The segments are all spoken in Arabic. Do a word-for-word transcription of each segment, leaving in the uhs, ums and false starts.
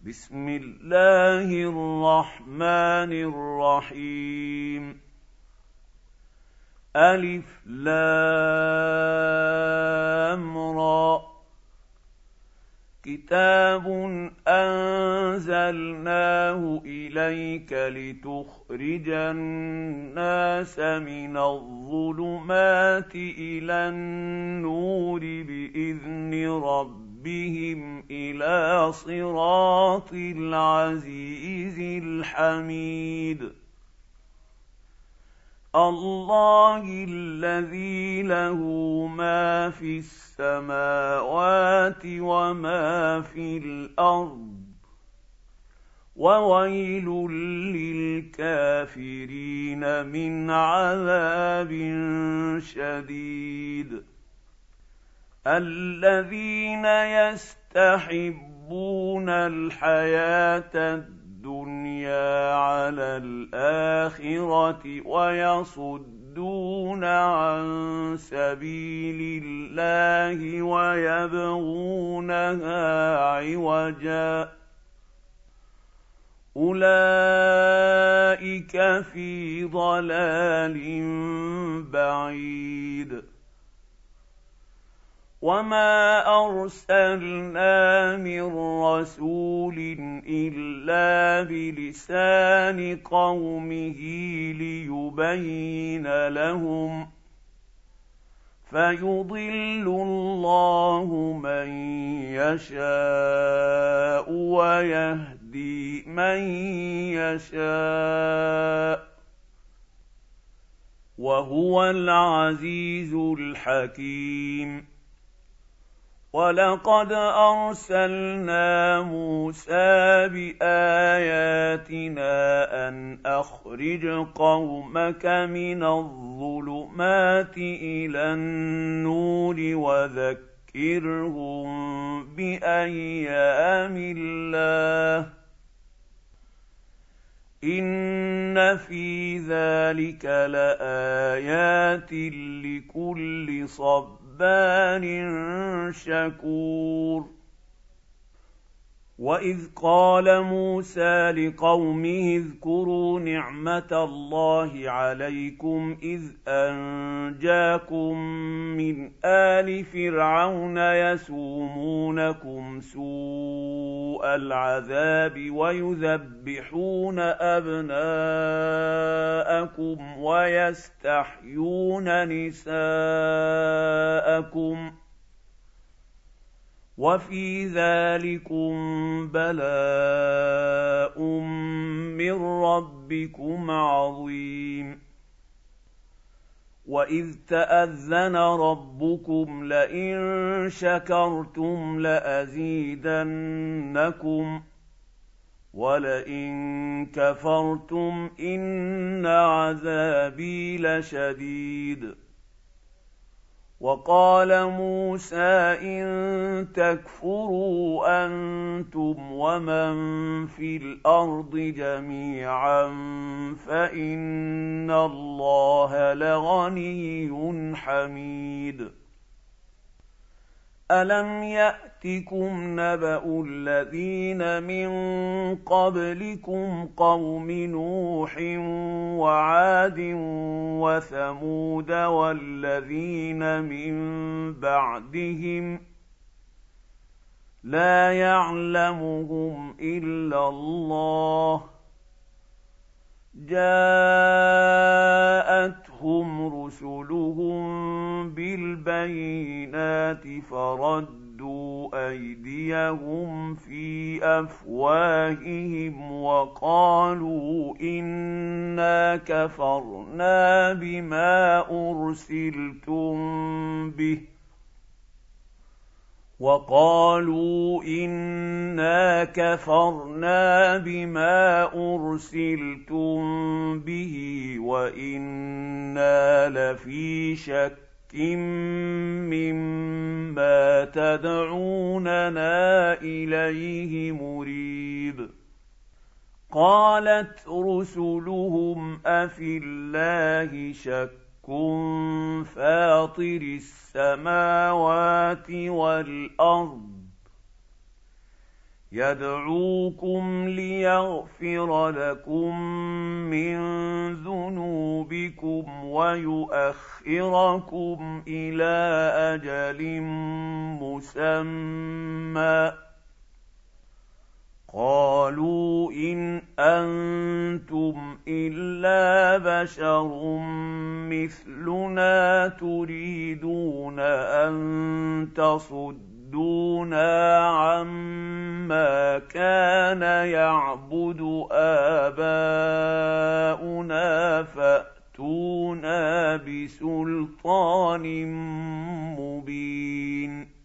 بسم الله الرحمن الرحيم ألف لام را كتاب أنزلناه إليك لتخرج الناس من الظلمات إلى النور بإذن ربهم إلى صراط العزيز الحميد الله الذي له ما في السماوات وما في الأرض وويل للكافرين من عذاب شديد الذين يستحبون الحياة الدنيا على الآخرة ويصدون عن سبيل الله ويبغونها عوجا أولئك في ضلال بعيد وما أرسلنا من رسول إلا بلسان قومه ليبين لهم فيضل الله من يشاء ويهدي من يشاء وهو العزيز الحكيم ولقد أرسلنا موسى بآياتنا أن أخرج قومك من الظلمات إلى النور وذكرهم بأيام الله إن في ذلك لآيات لكل صبر صبار شكور وإذ قال موسى لقومه اذكروا نعمة الله عليكم إذ أنجاكم من آل فرعون يسومونكم سوء العذاب ويذبحون أبناءكم ويستحيون نساءكم وفي ذلكم بلاء من ربكم عظيم وإذ تأذن ربكم لئن شكرتم لأزيدنكم ولئن كفرتم إن عذابي لشديد وقال موسى إن تكفروا أنتم ومن في الأرض جميعا فإن الله لغني حميد ألم يأتكم نبأ الذين من قبلكم قوم نوح وعاد وثمود والذين من بعدهم لا يعلمهم إلا الله جاءتهم رسلهم بالبينات فردوا أيديهم في أفواههم وقالوا إنا كفرنا بما أرسلتم به وقالوا إنا كفرنا بما أرسلتم به وإنا لفي شك مما تدعوننا إليه مريب قالت رسلهم أفي الله شك فاطر السماوات والأرض يدعوكم ليغفر لكم من ذنوبكم ويؤخركم إلى أجل مسمى قالوا إن أنتم إلا بشر مثلنا تريدون أن تصدونا عما كان يعبد آباؤنا فأتونا بسلطان مبين.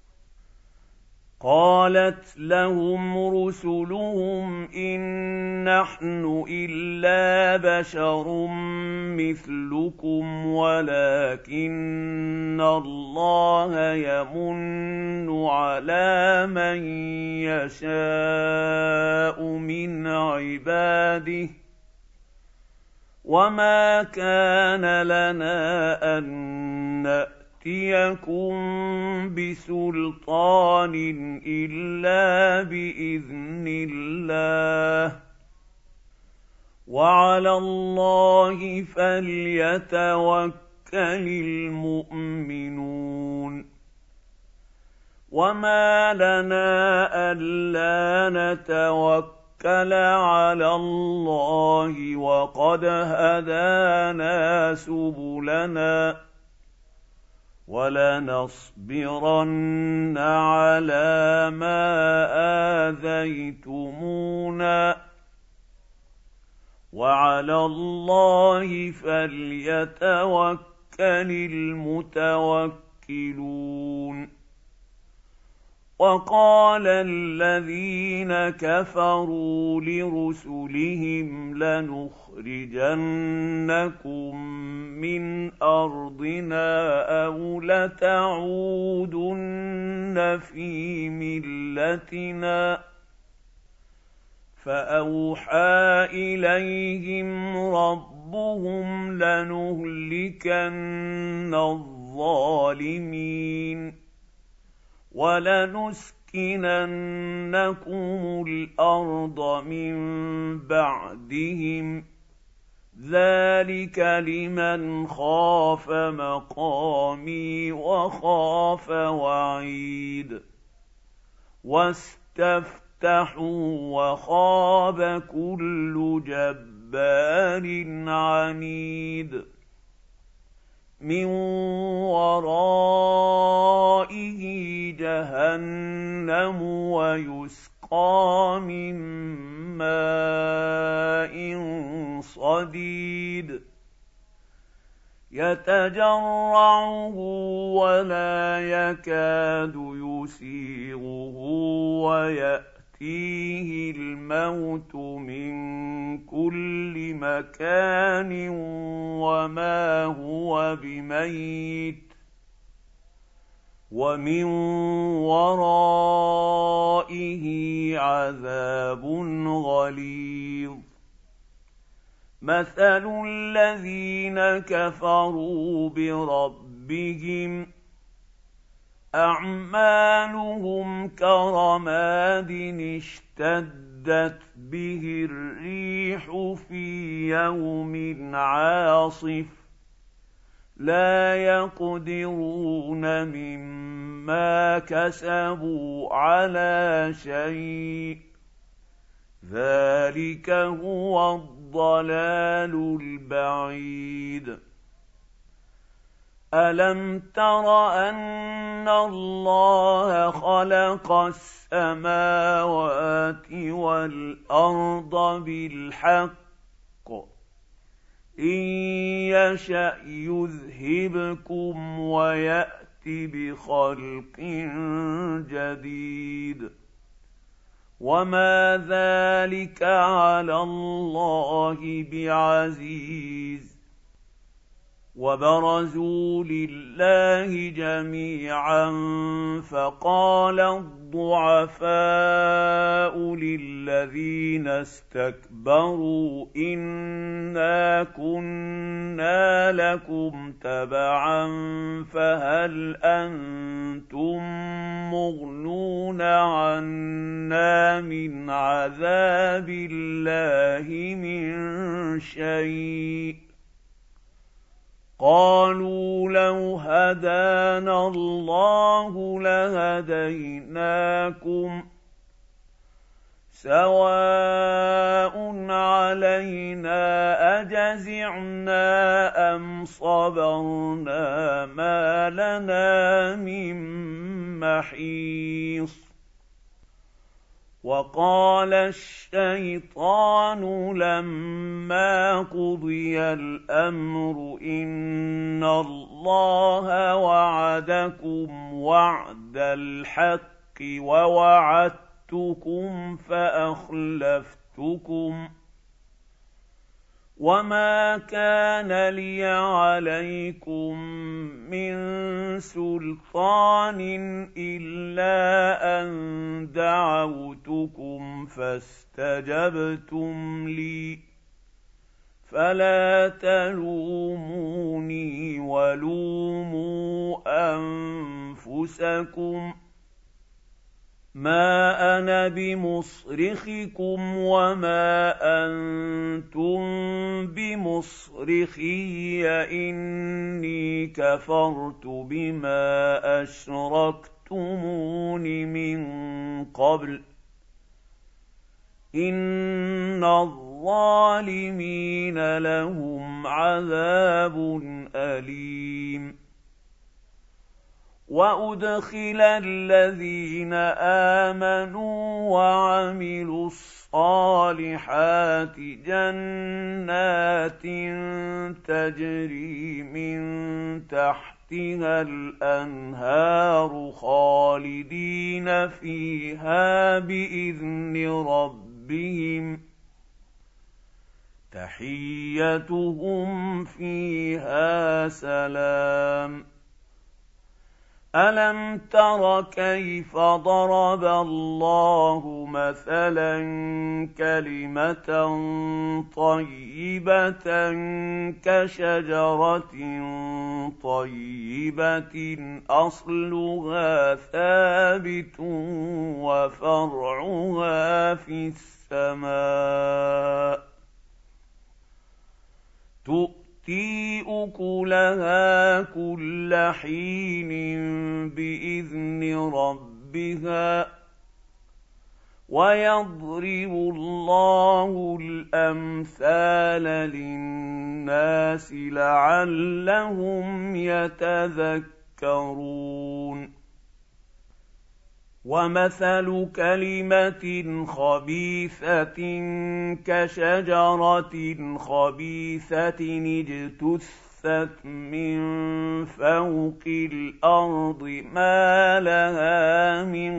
قالت لهم رسلهم إن نحن إلا بشر مثلكم ولكن الله يمن على من يشاء من عباده وما كان لنا أن نأتيكم بسلطان إلا بإذن الله وعلى الله فليتوكل المؤمنون. وما لنا ألا نتوكل على الله وقد هدانا سبلنا ولنصبرن على ما آذيتمونا وعلى الله فليتوكل المتوكلون. وقال الذين كفروا لرسلهم لنخرجنكم من أرضنا أو لتعودن في ملتنا فأوحى إليهم ربهم لنهلكن الظالمين ولنسكننكم الأرض من بعدهم ذلك لمن خاف مقامي وخاف وعيد. واستفتحوا وخاب كل جبار عنيد من ورائه جهنم ويسقى من ماء صديد يتجرعه ولا يكاد يسيغه ويأتيه الموت من كل مكان وما هو بميت ومن ورائه عذاب غليظ. مثل الذين كفروا بربهم أعمالهم كرماد اشتدت به الريح في يوم عاصف لا يقدرون مما كسبوا على شيء ذلك هو الضلال البعيد. ألم تر أن الله خلق السماوات والأرض بالحق إن يشأ يذهبكم ويأت بخلق جديد وما ذلك على الله بعزيز. وبرزوا لله جميعا فقال الضعفاء للذين الذين استكبروا إنا كنا لكم تبعا فهل أنتم مغنون عنا من عذاب الله من شيء قالوا لو هدانا الله لهديناكم سواء علينا أجزعنا أم صبرنا ما لنا من محيص وقال الشيطان لما قضي الأمر إن الله وعدكم وعد الحق ووعدتكم فأخلفتكم وما كان لي عليكم من سلطان إلا أن دعوتكم فاستجبتم لي فلا تلوموني ولوموا أنفسكم ما أنا بمصرخكم وما أنتم بمصرخي إني كفرت بما أشركتمون من قبل إن الظالمين لهم عذاب أليم وأدخل الذين آمنوا وعملوا الصالحات جنات تجري من تحتها الأنهار خالدين فيها بإذن ربهم تحيتهم فيها سلام ألم تر كيف ضرب الله مثلا كلمة طيبة كشجرة طيبة أصلها ثابت وفرعها في السماء تؤتي أكلها كل حين بإذن ربها ويضرب الله الأمثال للناس لعلهم يتذكرون ومثل كلمة خبيثة كشجرة خبيثة اجتثت من فوق الأرض ما لها من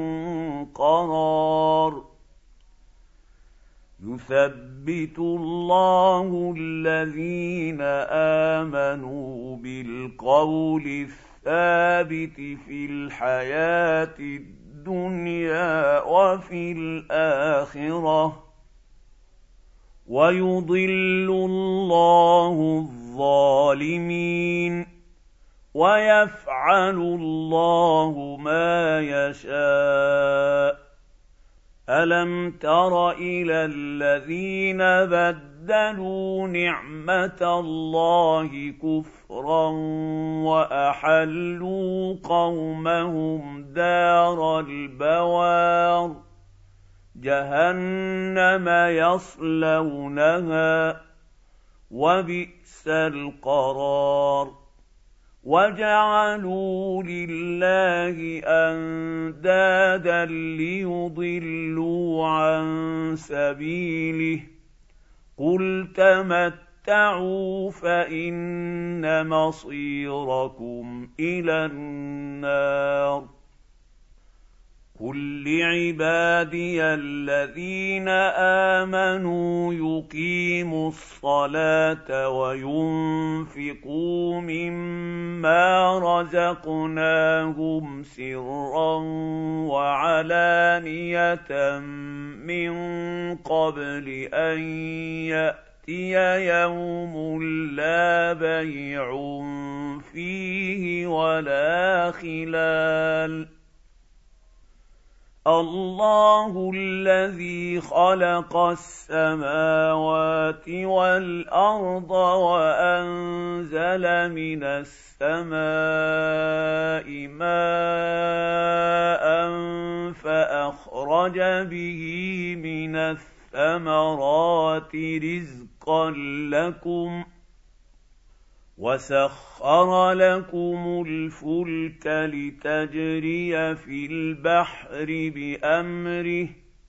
قرار يثبت الله الذين آمنوا بالقول الثابت في الحياة الدنيا الدنيا وفي الآخرة ويضل الله الظالمين ويفعل الله ما يشاء ألم تر إلى الذين بدلوا نعمة الله كفرا وأحلوا قومهم دار البوار جهنم يصلونها وبئس القرار وجعلوا لله أندادا ليضلوا عن سبيله قل تمتعوا فإن مصيركم إلى النار قل لعبادي الذين آمنوا يقيموا الصلاة وينفقوا مما رزقناهم سرا وعلانية من قبل أن يأتي يوم لا بيع فيه ولا خلال. الله الذي خلق السماوات والأرض وأنزل من السماء ماء فأخرج به من الثمرات رزقا لكم وسخر لكم الفلك لتجري في البحر بأمره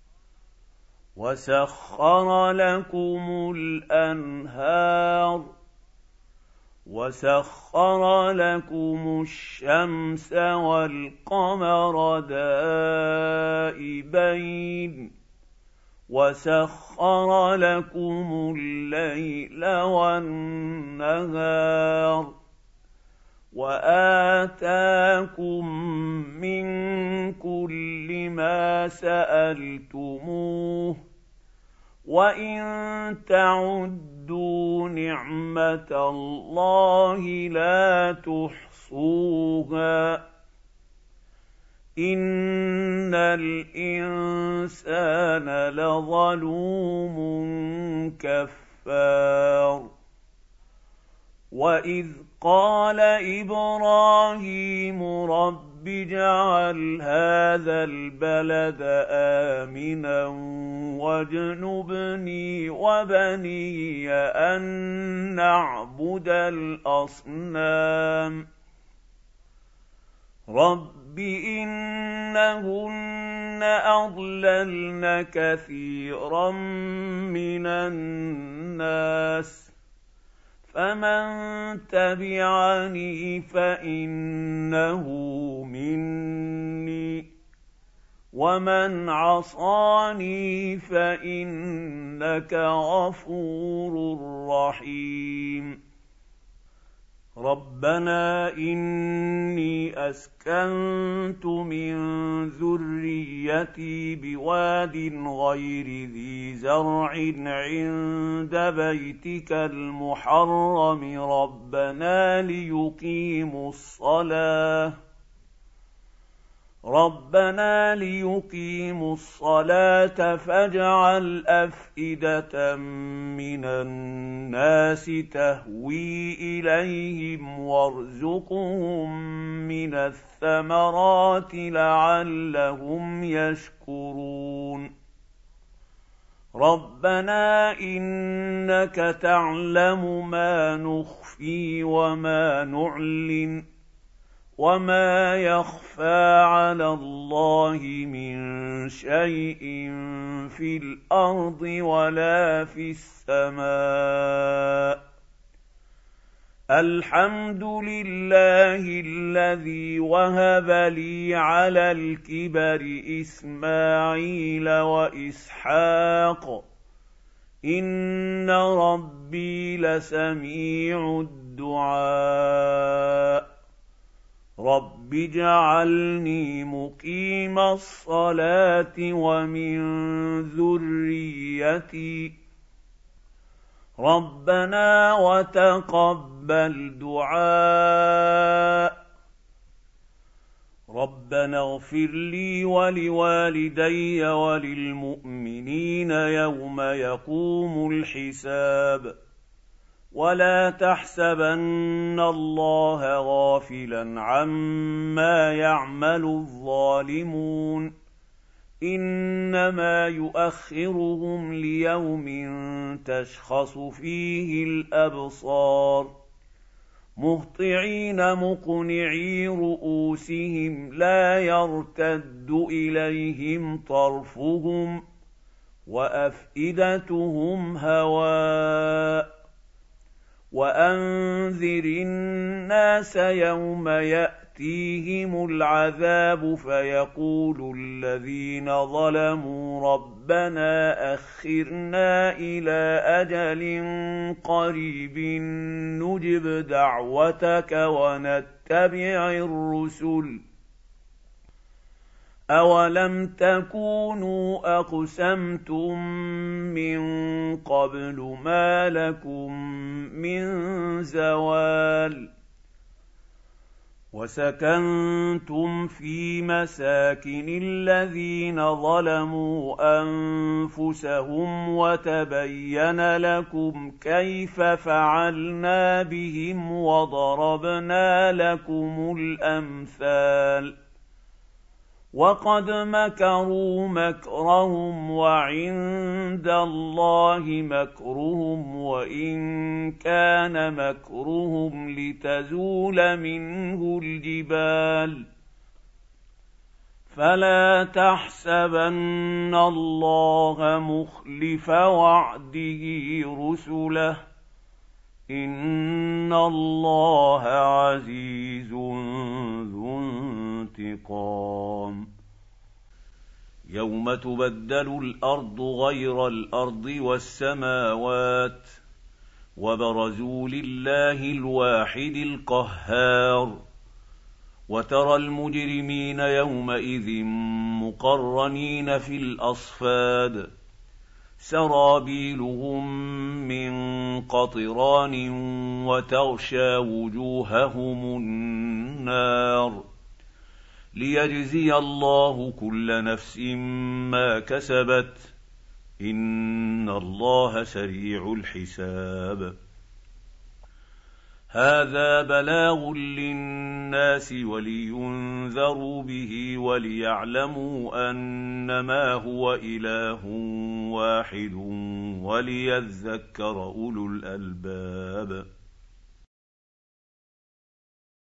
وسخر لكم الأنهار وسخر لكم الشمس والقمر دائبين وسخر لكم الليل والنهار وآتاكم من كل ما سألتموه وإن تعدوا نعمة الله لا تحصوها إن الإنسان لظلوم كفار. وإذ قال إبراهيم رب اجعل هذا البلد آمنا واجنبني وبني أن نعبد الأصنام رب إنهن أضللن كثيرا من الناس فمن تبعني فإنه مني ومن عصاني فإنك غفور رحيم. ربنا إني أسكنت من ذريتي بواد غير ذي زرع عند بيتك المحرم ربنا ليقيموا الصلاة ربنا ليقيموا الصلاة فاجعل أفئدة من الناس تهوي إليهم وارزقهم من الثمرات لعلهم يشكرون. ربنا إنك تعلم ما نخفي وما نعلن وما يخفى على الله من شيء في الأرض ولا في السماء. الحمد لله الذي وهب لي على الكبر إسماعيل وإسحاق إن ربي لسميع الدعاء. رب اجعلني مقيم الصلاة ومن ذريتي ربنا وتقبل دعاء. ربنا اغفر لي ولوالدي وللمؤمنين يوم يقوم الحساب. ولا تحسبن الله غافلا عما يعمل الظالمون إنما يؤخرهم ليوم تشخص فيه الأبصار مهطعين مقنعي رؤوسهم لا يرتد إليهم طرفهم وأفئدتهم هواء. وأنذر الناس يوم يأتي ياتيهم العذاب فيقول الذين ظلموا ربنا اخرنا الى اجل قريب نجب دعوتك ونتبع الرسل أَوَلَمْ تَكُونُوا أَقْسَمْتُم مِّن قَبْلُ مَا لَكُم مِّن زَوَالٍ وَسَكَنتُمْ فِي مَسَاكِنِ الَّذِينَ ظَلَمُوا أَنفُسَهُمْ وَتَبَيَّنَ لَكُمْ كَيْفَ فَعَلْنَا بِهِمْ وَضَرَبْنَا لَكُمُ الْأَمْثَالَ وَقَدْ مَكَرُوا مَكْرَهُمْ وَعِندَ اللَّهِ مَكْرُهُمْ وَإِن كَانَ مَكْرُهُمْ لِتَزُولَ مِنْهُ الْجِبَالُ فَلَا تَحْسَبَنَّ اللَّهَ مُخْلِفَ وَعْدِهِ رُسُلَهُ إِنَّ اللَّهَ عَزِيزٌ ذُو انتقام يَوْمَ تُبَدَّلُ الْأَرْضُ غَيْرَ الْأَرْضِ وَالسَّمَاوَاتُ وَبَرَزُوا لِلَّهِ الْوَاحِدِ الْقَهَّارِ وَتَرَى الْمُجْرِمِينَ يَوْمَئِذٍ مُقَرَّنِينَ فِي الْأَصْفَادِ سرابيلهم من قطران وتغشى وجوههم النار ليجزي الله كل نفس ما كسبت إن الله سريع الحساب هذا بلاغ للناس ولينذروا به وليعلموا أنما هو إله واحد وليذكر أولو الألباب